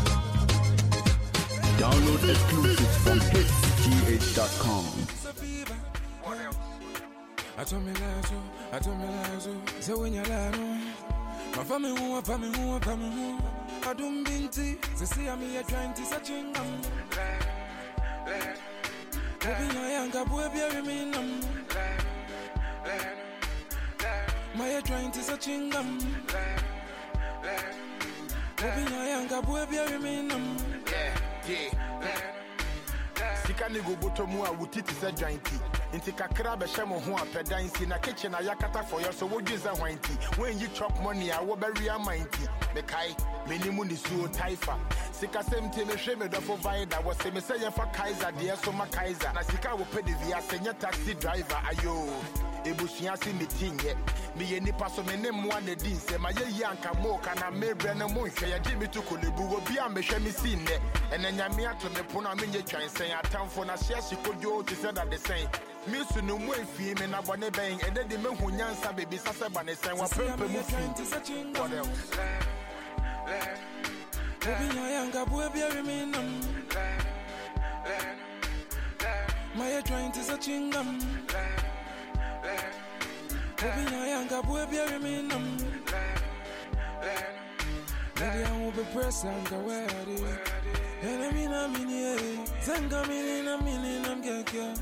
Download exclusives from hits g h dot com. I told me lies, I told me lies, so when you lie, my family who, my family who, my family who, I don't binti, they say I'm here trying to search him. Open your young up, we'll be a minimum. My trying to search him. Open your young up, we'll be a minimum. Yeah, yeah. Sika ni go boto mu a wutiti se jointi. Inti kakra be hye mo ho apedansi na kitchen ayakata for your so wodwi se hwanti. When you chop money a wo bury amanti. Me kai menimu ni suo taifa. Sika semti me hwe me dofo vida wo se me se ye fa Kaiser de so ma Kaiser. Na sika wo pedi via senya taxi driver ayo. Ebusua si metinye. Me ye nipa so me ne mo na din se ma ye yanka mo kana me bre na mo hwe ye di me to kolebu wo bia me hwe me sinne. Enanya me ato me pona me nye twansen atamfo na hye sikojo to say that the same. Me su no mo afie me na bone ben e de me hu nyansa bebi sase ba ne sen wa pepe mu fi. What else? Open your young up, we'll be a minimum. My trying to search him. Open your young up, we'll be a minimum. Maybe I will be pressed and go where it is. And I mean, I mean, yeah. Zenga meaning, I mean, I'm getting.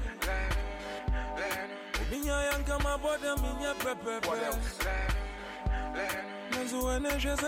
Open your young come about them in your pepper. What else? And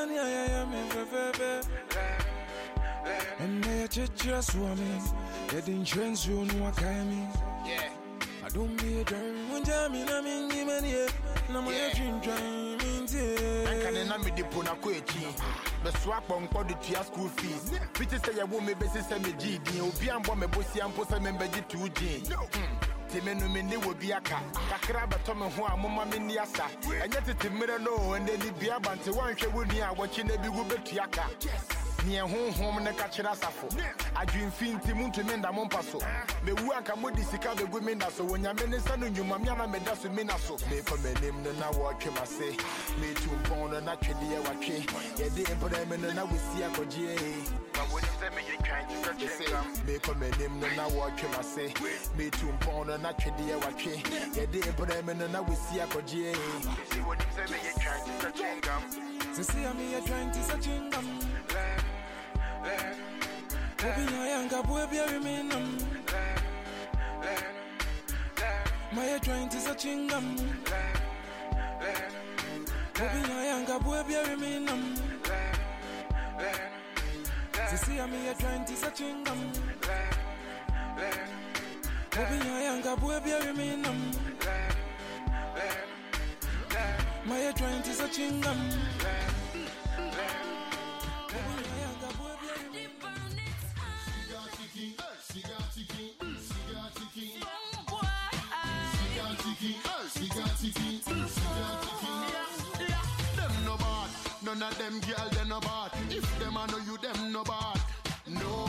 they just want me. They didn't change you, no, I mean. Yeah. I don't be a dream. When Jamie, I mean, give me a no more dream, dream, yeah. I can't na me depo na ko echi. Me swap on kwa the tia school fees. Fiti say ya wo me besi say me G D. Obi ambo me bosi ampo say me beji two G. Timenu me ni wo biaka. Kakra beto me ho amoma me ni asa. Enye tete mere no ende ni bia bante wan hwe woni a wo chi na bi wo betuaka. Ni hon hom ne ka kira safo. Adwin finti muntu me nda mo mpaso. Me wu anka modi sika be gu me nda so wonya me ne sanu nyuma me na me da so me na so. Me ko me nim no na wo twe mase. Me tu pon no na twede ye watwe. Ye de empore me no na wesi akoje. Ma woni se me ye twan ti se me ko me nim no na wo twe mase. Me tu pon no na twede ye watwe. Ye de empore me no na wesi akoje. Se woni se me ye twan ti se chingam. Se see me ye twan ti se chingam. Obi yanga boy bury me num. My trying to such ingam. Obi yanga boy bury me num. See me trying to such ingam. Obi yanga boy bury me num. My trying to such ingam. Them no bad, none of them girl they no bad. If them I know you, them no bad. No,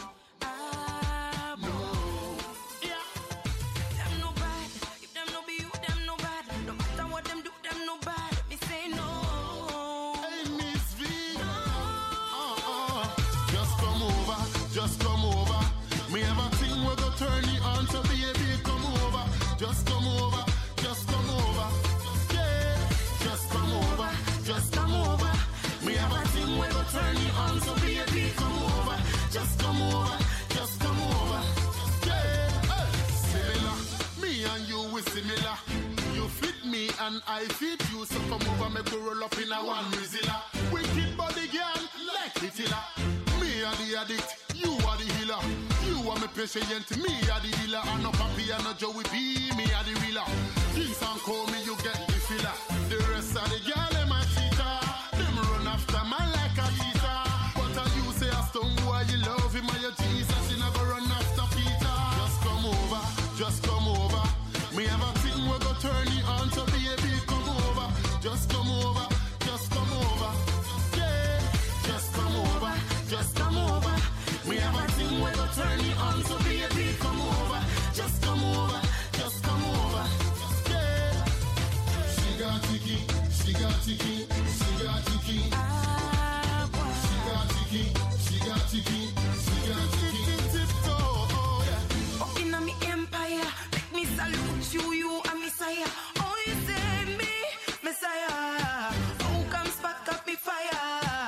no. Yeah, them no bad. If them no be you, them no bad. No matter what them do, them no bad. Me say no. Hey Miss V, no. Uh-uh. Just come over, just come over. Me have a thing we go turn it on, so baby come over. Just come over, just come over. Yeah, just come over, just come over. Me have a thing we go turn it on, so baby come over. Just come over, just come over. Yeah, hey. Similar, me and you we similar. You fit me and I fit you, so come over, me go roll up in a one Rizilla. Wicked body girl, like Hitler. Me are the addict, you are the healer. You are my patient, me are the dealer. I no papi, I no Joey B, me are the realer. Things and call me, you get the filler. The rest of the girl, them a cheater. Them run after man like a cheater. But I you say a stone boy, you love him and your Jesus, you never run after Peter. Just come over, just come over. Me have a thing, we go turn it on, so baby come over. Just come over, just come over. Yeah, just come over, just come over. Me have a thing, we go turn it on, so baby come over. Just come over, just come over. Yeah. She got ticky, she got ticky, she got ticky. She got ticky, she got ticky, she got ticky. Tiptoe, oh yeah. Oh, in me empire, make me salute you, you a messiah. Oh, you say me, messiah. Oh, come spark up me fire.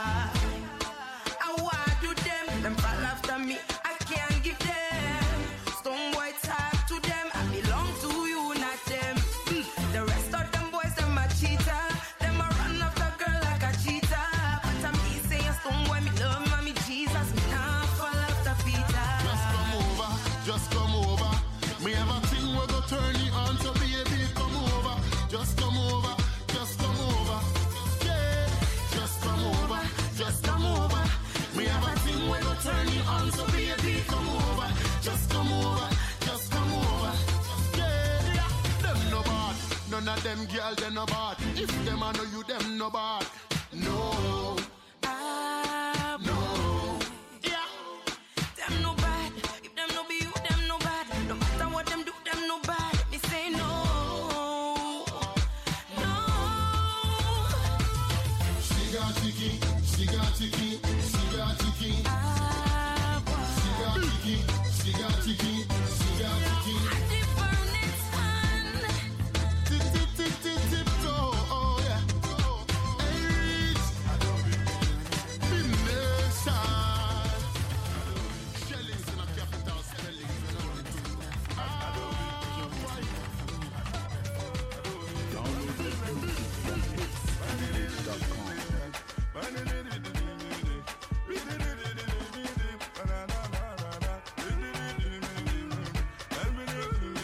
I want to them, them fall after me. I can't give them. Stone white heart to them. I belong to you, not them. Mm. The rest of them boys, them a cheater. Them a run after girl like a cheater. But I'm me say a stone boy, me love mommy Jesus. Me nah fall after Peter. Just come over, just come over. Me have a thing, we go turn it on, so baby come over. Just come over, just come over. Yeah, just come over, just come over. Me have a thing, we go turn it on, so baby come over. Just come over, just come over. Yeah, them no bad, none of them girl they no bad. If them I know you, them no bad. No, no. Yeah, them no bad. If them no be you, them no bad. No matter what them do, them no bad. Me say no, no. She got ticky, she got ticky, she got ticky. She got ticky, she got ticky, she got ticky. Tip, tip, tip, tip, tiptoe, oh yeah. Hey, reach. Big nation. Shellings in a capital spellings, you know the thing. Ah, boy. Download the music from hits dot com.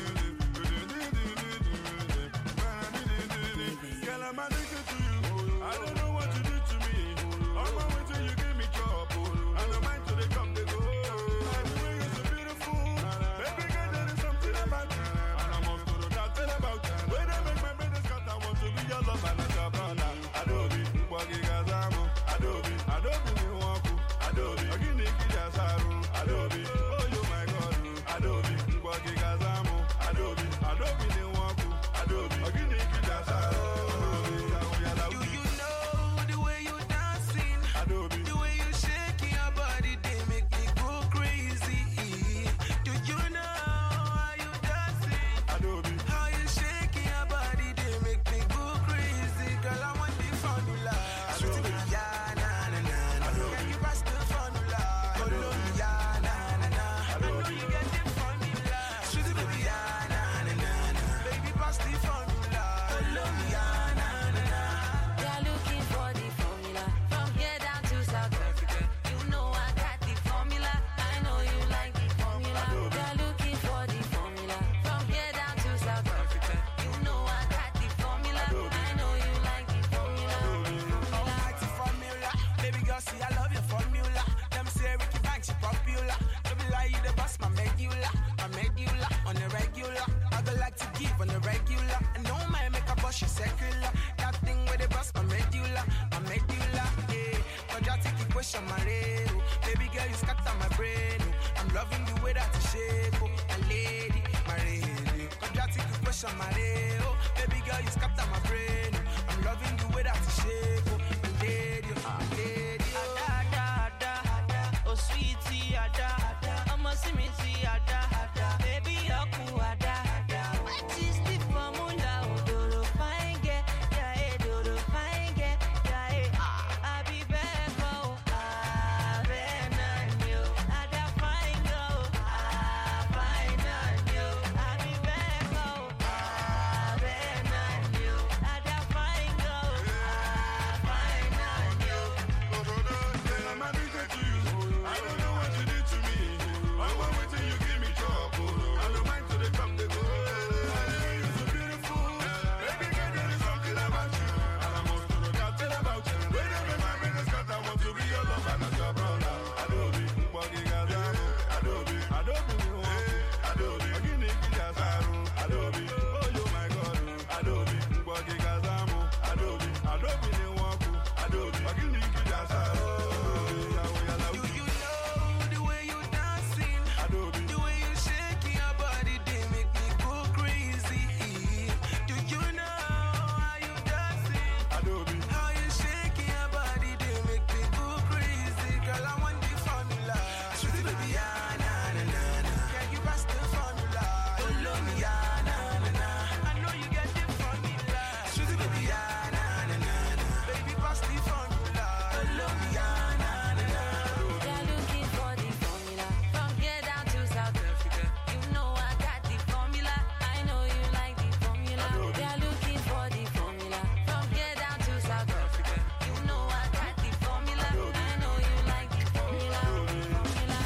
loving the way that you shake, oh, a lady, my lady. Quadratic equation, my lady, oh, baby girl, you scatter my brain. I'm loving the way that you shake, oh, a lady, oh, a lady, oh. Ada, ada, ada, oh sweetie, ada, ada, I'ma see me see, ada, ada, baby, you're cool, ada, ada. What is the formula? Oh, do do fine get, yeah, eh, do do fine get, yeah, eh. I be back, oh, ah, ben and you, ada fine girl, ah, fine and you, I be back, oh, ah, ben and you, ada fine girl, ah, fine and you. I'm addicted to you. I don't know what you did to me. I want wait till you give me trouble. I don't mind till they come, they go. You're so beautiful. Baby girl, there is something about you. And I must know nothing about you. When I'm in my business, cause I want to be your lover, not your brother. Adobe, Mbagi Gazamo. Adobe, Adobe, Adobe, Agini Kijasaru. Adobe, oh you my God. Adobe, Mbagi Gazamo. Adobe, Adobe, Niwaku. Adobe, Agini Kijasaru. Do you know the way you dancing? The way you shaking your body, they make me go crazy. Do you know how you dancing? How you shaking your body, they make me go crazy. Girl, I want the formula. Sweetie baby, ah, na na na na. Can you pass the formula? Oh, love me, ah, na na na. I know you get the formula. Sweetie baby, ah, na na na na. Baby, pass the formula. Oh, love me, ah, na na na. They're looking for the formula. From here down to South Africa. You know I got the formula. I know you like the formula. They're looking for the formula. From here down to South Africa. You know I got the formula. I know you like the formula. Formula.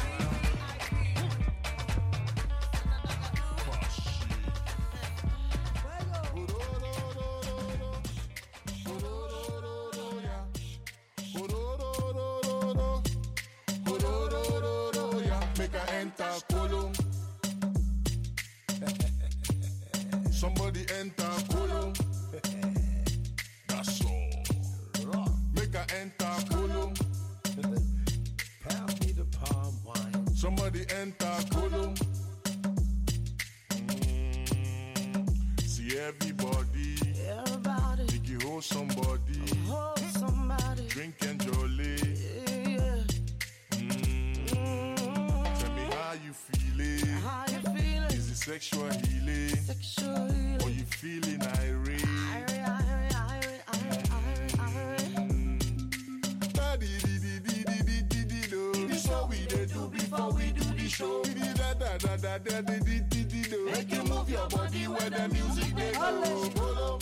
Make her enter Kolo. Somebody enter Kolo. That's all. Make her enter Kolo. Pass me the palm wine. Somebody enter Kolo. Mm, see everybody. Everybody, Make you hold somebody. hold somebody. Drink and jolly. Yeah. Mm, tell me how you feeling. How you feeling? Is it sexual healing? Sexual healing. Or you feeling irate? Irie, irie, irie, irie, irie, irie. Da-di-di-di-di-di-di-di-do. This what we dey do before we do the show. Di-di-da-da-da-da-di-di-di-do. Make you move your body where the music they go. Kolo.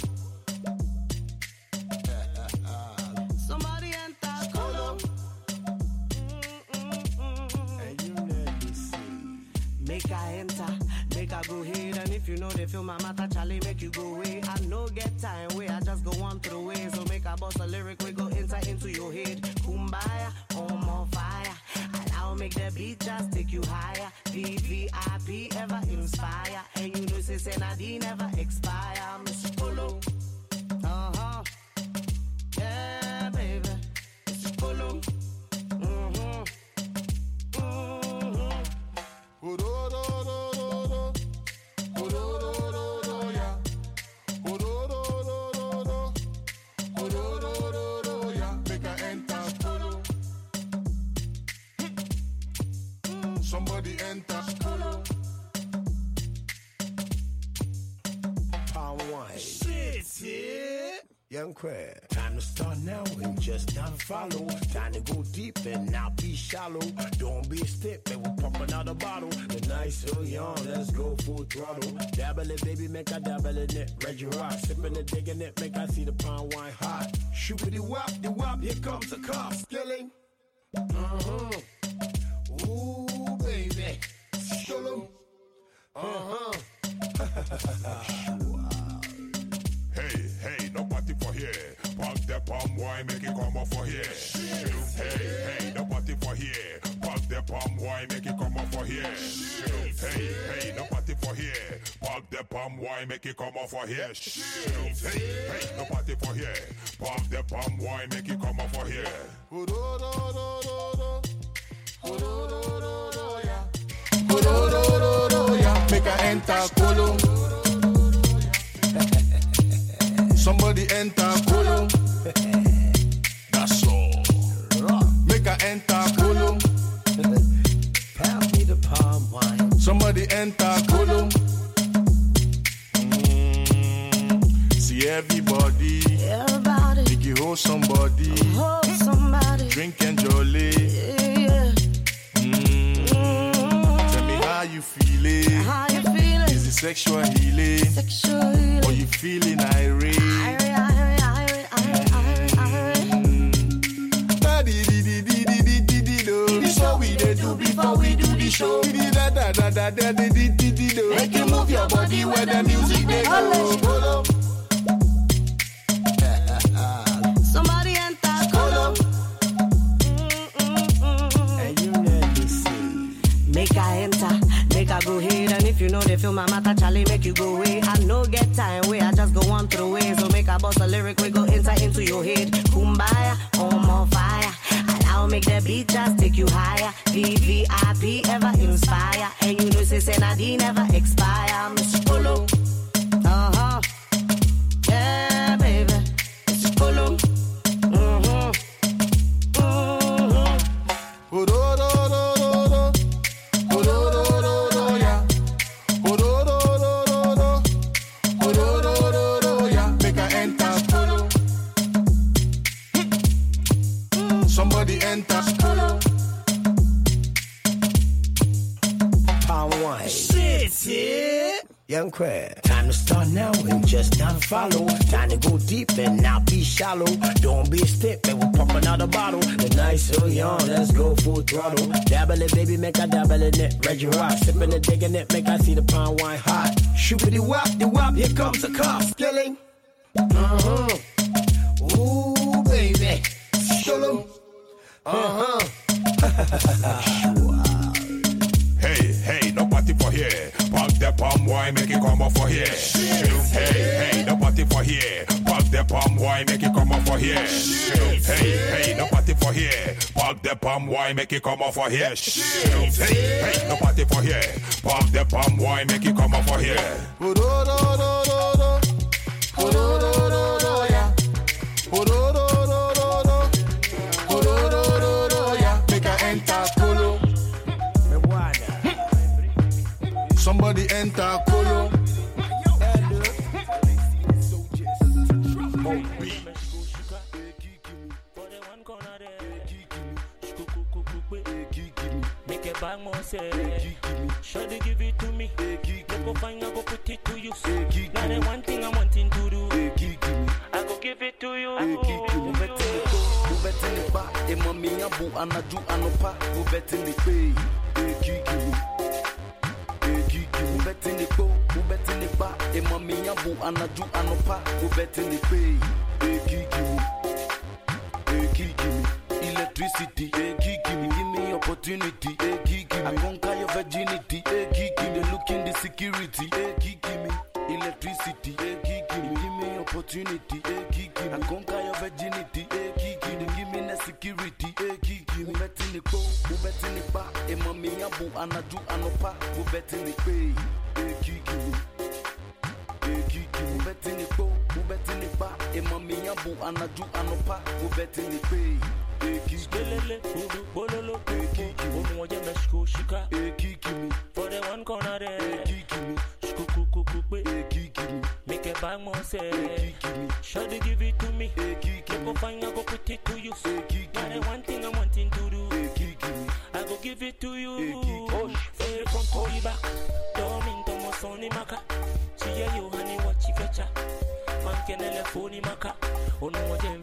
Somebody enter Kolo. And you never see. Make her enter, make her go ahead. And if you know they feel my matter, Charlie, make you go away. I no get time, way I just go on through way. So make a boss a lyric, we go enter into your head. Kumbaya, on more fire. And I'll make the beat just take you higher. V V I P ever inspire. And you know, say, say, Nadine never expire. Miss Polo. Uh huh. Yeah, baby. Miss Polo. Mm hmm. Mm hmm. Ho-do-do-do-do-do. Ho-do-do-do-do, yeah. Ho-do-do-do-do-do. Ho-do-do-do-do, yeah. Make her enter Kolo. Somebody enter Kolo. Palm wine. Shit, yeah. Young Crab. Time to start now and just not follow. Time to go deep and not be shallow. Don't be a stick, man, we'll pop another bottle. The night so young, let's go full throttle. Dabble it, baby, make I dabble in it. Reggie Rock, sipping it, digging it, make I see the palm wine hot. Shoopity wop, the wop, here comes the cop. Skilling. Uh-huh. Ooh, baby. Shalom. Uh-huh. Hey, hey, no party for here. Pop the palm wine, make it come up for here. Hey, hey, no party for here. Pop the palm wine, make it come up for here. Hey, hey, no party for here. Pop the palm wine, make it come up for here. Hey, hey, no party for here. Pop the palm wine, make it come up for here. Ho-do-do-do-do-do. Ho-do-do-do-do, yeah. enter Kolo. Somebody enter Kolo. That's all. Make a enter Kolo. Pass me the palm wine. Somebody enter Kolo. Mm, see everybody. Everybody. Make you hold somebody. Hold somebody. Drink and jolly. Yeah. Mm. Tell me how you feeling. How you feeling? Is it sexual healing? Sexual healing. Or you feeling irate? Irate, irate, irate, irate, irate, irate. This what we they do before we do the show. Make you move your body where the music they go. Somebody enter Kolo. And you never see. Make I enter, make I go ahead. And if you know they feel my matter, Charlie, make you go away. I no get time where I just go on through way. So make I bust a lyric, we go enter into your head. Kumbaya, I'm on fire. Allow make the beat just take you higher. V V I P ever inspire. And you know say Senadi never expire. Mister Kolo. Uh-huh. Yeah, baby. Mister Kolo. Mm-hmm. Mm-hmm. Somebody enter Kolo. Palm wine. Shit, yeah. Young Crab. Time to start now and just not follow. Time to go deep and not be shallow. Don't be a stick, man, we'll pop another bottle. The night so young, let's go full throttle. Dabble it, baby, make I dabble in it. Reggie Rock, sipping it, digging it, make I see the palm wine hot. Shoopity wop, the wop, here comes the car. Skilling. Uh-huh. Ooh, baby. Shalom. Uh-huh. Hey, hey, no party for here. Pop the palm wine, make it come up for here. Hey, hey, no party for here. Pop the palm wine, make it come up for here. Hey, hey, no party for here. Pop the palm wine, make it come up for here. Hey, hey, no party for here. Pop the palm wine, make it come up for here. Somebody enter Kolo. Make a bang more say. Should they give it to me? Go find, I go put it to you. Now the one thing I'm wanting to do, I go give it to you. Electricity, eh, give me, give me opportunity, eh, give me. I conquer your virginity, eh, give me. Look in the security, eh, give me. Electricity, eh, give me, give me opportunity, eh, give me. I conquer your virginity, eh, give me. Give me the security, eh, give me. Bet in the go, who bet in the bar, eh, mommy, abu, anadu, anopa, who bet in the pay, eh, give me. Eh, give me, bet in the go, who bet in the bar, eh, mommy, abu, anadu, anopa, who bet in the pay. For the one corner there, make a bang more say. Should they give it to me? Go find, I go put it to you. Now the one thing I'm wanting to do, I go give it to you. Say from Tory back, don't mean to my sonny maka. See you honey, what you fetcha. Man can phone maka. Oh no,